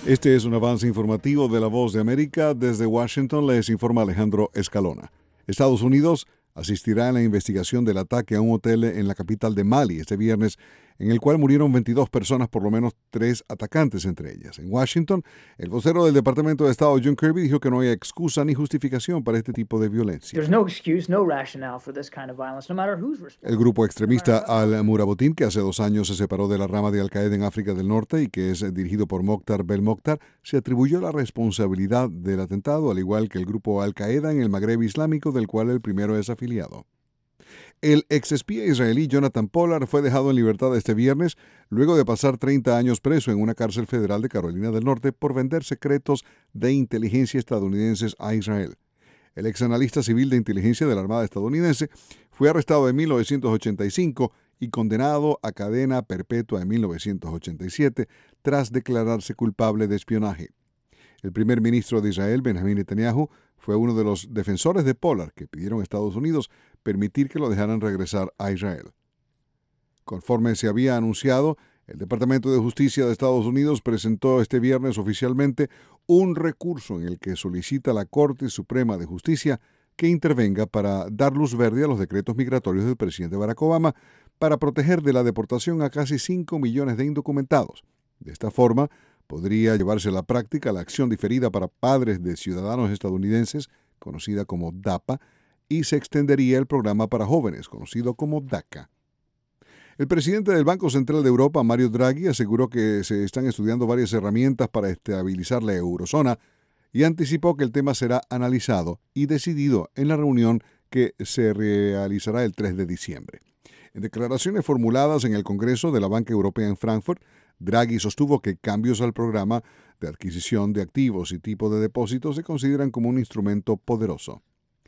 Este es un avance informativo de La Voz de América. Desde Washington les informa Alejandro Escalona. Estados Unidos asistirá en la investigación del ataque a un hotel en la capital de Mali este viernes, en el cual murieron 22 personas, por lo menos 3 atacantes entre ellas. En Washington, el vocero del Departamento de Estado, John Kirby, dijo que no hay excusa ni justificación para este tipo de violencia. El grupo extremista Al-Murabotin, que hace 2 años se separó de la rama de Al-Qaeda en África del Norte y que es dirigido por Mokhtar Belmokhtar, se atribuyó la responsabilidad del atentado, al igual que el grupo Al-Qaeda en el Magreb Islámico, del cual el primero es afiliado. El exespía israelí Jonathan Pollard fue dejado en libertad este viernes luego de pasar 30 años preso en una cárcel federal de Carolina del Norte por vender secretos de inteligencia estadounidenses a Israel. El ex analista civil de inteligencia de la Armada estadounidense fue arrestado en 1985 y condenado a cadena perpetua en 1987 tras declararse culpable de espionaje. El primer ministro de Israel, Benjamín Netanyahu, fue uno de los defensores de Pollard que pidieron a Estados Unidos permitir que lo dejaran regresar a Israel. Conforme se había anunciado, el Departamento de Justicia de Estados Unidos presentó este viernes oficialmente un recurso en el que solicita a la Corte Suprema de Justicia que intervenga para dar luz verde a los decretos migratorios del presidente Barack Obama para proteger de la deportación a casi 5 millones de indocumentados. De esta forma, podría llevarse a la práctica la acción diferida para padres de ciudadanos estadounidenses, conocida como DAPA, y se extendería el programa para jóvenes, conocido como DACA. El presidente del Banco Central de Europa, Mario Draghi, aseguró que se están estudiando varias herramientas para estabilizar la eurozona y anticipó que el tema será analizado y decidido en la reunión que se realizará el 3 de diciembre. En declaraciones formuladas en el Congreso de la Banca Europea en Frankfurt, Draghi sostuvo que cambios al programa de adquisición de activos y tipo de depósitos se consideran como un instrumento poderoso.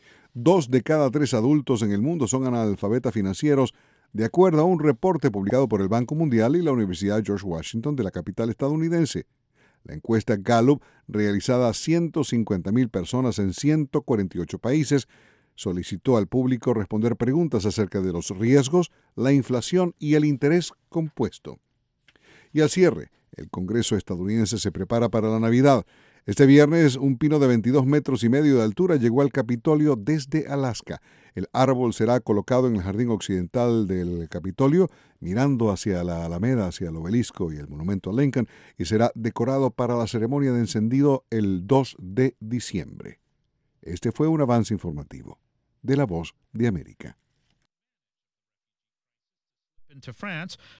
2 de cada 3 adultos en el mundo son analfabetas financieros, de acuerdo a un reporte publicado por el Banco Mundial y la Universidad George Washington de la capital estadounidense. La encuesta Gallup, realizada a 150,000 personas en 148 países, solicitó al público responder preguntas acerca de los riesgos, la inflación y el interés compuesto. Y al cierre, el Congreso estadounidense se prepara para la Navidad. Este viernes, un pino de 22 metros y medio de altura llegó al Capitolio desde Alaska. El árbol será colocado en el jardín occidental del Capitolio, mirando hacia la Alameda, hacia el obelisco y el monumento a Lincoln, y será decorado para la ceremonia de encendido el 2 de diciembre. Este fue un avance informativo de La Voz de América.